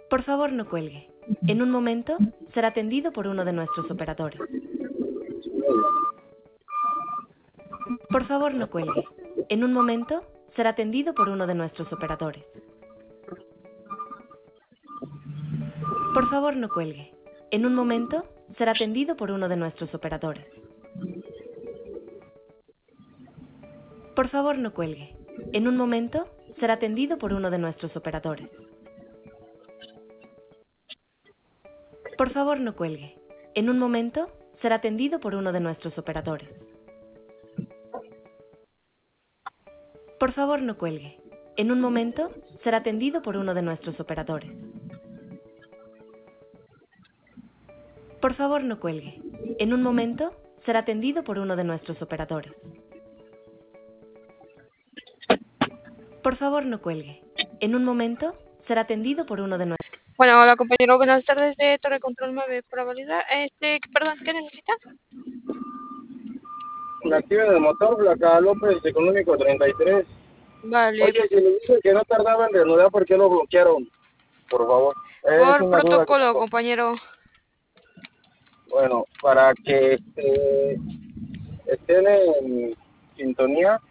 Por favor, no cuelgue. En un momento será atendido por uno de nuestros operadores. Por favor, no cuelgue. En un momento será atendido por uno de nuestros operadores. Por favor, no cuelgue. En un momento será atendido por uno de nuestros operadores. Por favor, no cuelgue. En un momento será atendido por uno de nuestros operadores. Por favor, no cuelgue. En un momento será atendido por uno de nuestros operadores. Por favor, no cuelgue. En un momento será atendido por uno de nuestros operadores. Por favor, no cuelgue. En un momento será atendido por uno de nuestros operadores. Por favor, no cuelgue. En un momento será atendido por uno de nuestros... Bueno, hola compañero, buenas tardes de Torre Control 9 para validar. Perdón, ¿qué necesita? La activa del motor, placa López, económico 33. Vale, Oye, si le dije que no tardaba en reanudar, ¿por qué lo bloquearon? Por favor. Es por una duda que protocolo, tengo. compañero. Bueno, para que estén en sintonía,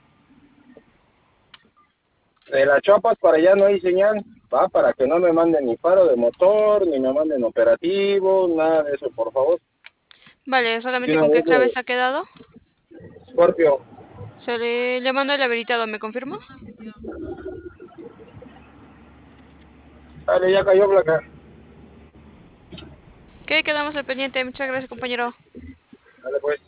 de las Chapas para allá no hay señal, va, para que no me manden ni paro de motor, ni me manden operativo, nada de eso, por favor. Vale, De solamente una con qué vez clave de se ha quedado. Scorpio. Le mando el habilitado, ¿me confirma? Dale, ya cayó placa. ¿Qué? Quedamos al pendiente. Muchas gracias, compañero. Dale pues.